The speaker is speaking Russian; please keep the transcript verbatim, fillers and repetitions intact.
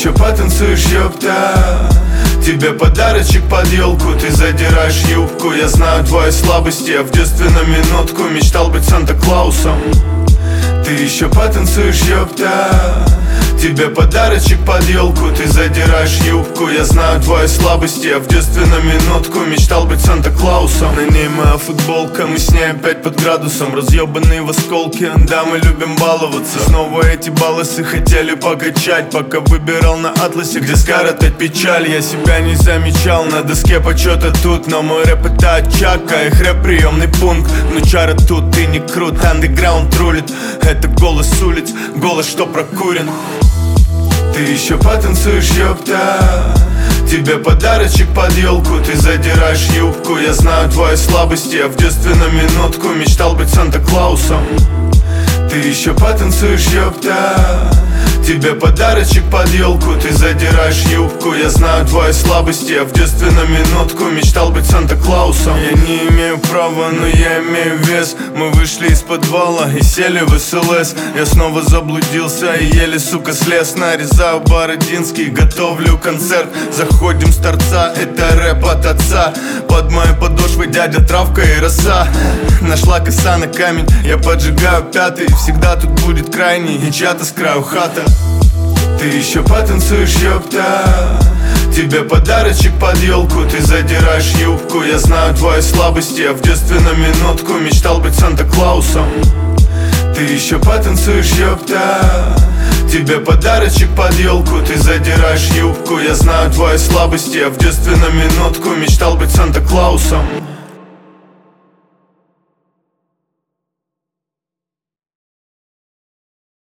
еще потанцуешь, ёпта. Тебе подарочек под елку, ты задираешь юбку. Я знаю твои слабости, я в детстве на минутку мечтал быть Санта-Клаусом. Ты еще потанцуешь, ёпта. Тебе подарочек под елку, ты задираешь юбку. Я знаю твои слабости, я в детстве на минутку мечтал быть Санта-Клаусом. На ней моя футболка, мы с ней опять под градусом. Разъебанные в осколки, да, мы любим баловаться. Снова эти балласы хотели покачать, пока выбирал на атласе, где скоротать печаль. Я себя не замечал, на доске почета тут, но мой рэп это очаг, а их рэп приемный пункт. Внучара тут, ты не крут, андеграунд рулит. Это голос улиц, голос, что прокурен. Ты еще потанцуешь, ёпта. Тебе подарочек под елку, ты задираешь юбку. Я знаю твои слабости, я в детстве на минутку мечтал быть Санта-Клаусом. Ты еще потанцуешь, ёпта. Тебе подарочек под елку, ты задираешь юбку. Я знаю твои слабости, я в детстве на минутку мечтал быть Санта-Клаусом. Я не имею права, но я имею вес. Мы вышли из подвала и сели в эс эл эс. Я снова заблудился и еле, сука, слез. Нарезаю бородинский, готовлю концерт. Заходим с торца, это рэп от отца. Под моей подошвой дядя травка и роса. Нашла коса на камень, я поджигаю пятый. Всегда тут будет крайний и чья-то с краю хата. Ты еще потанцуешь, ёпта. Тебе подарочек под елку, ты задираешь юбку. Я знаю твои слабости, я в детстве на минутку мечтал быть Санта-Клаусом. Ты еще потанцуешь, ёпта. Тебе подарочек под елку, ты задираешь юбку. Я знаю твои слабости, я в детстве на минутку мечтал быть Санта-Клаусом.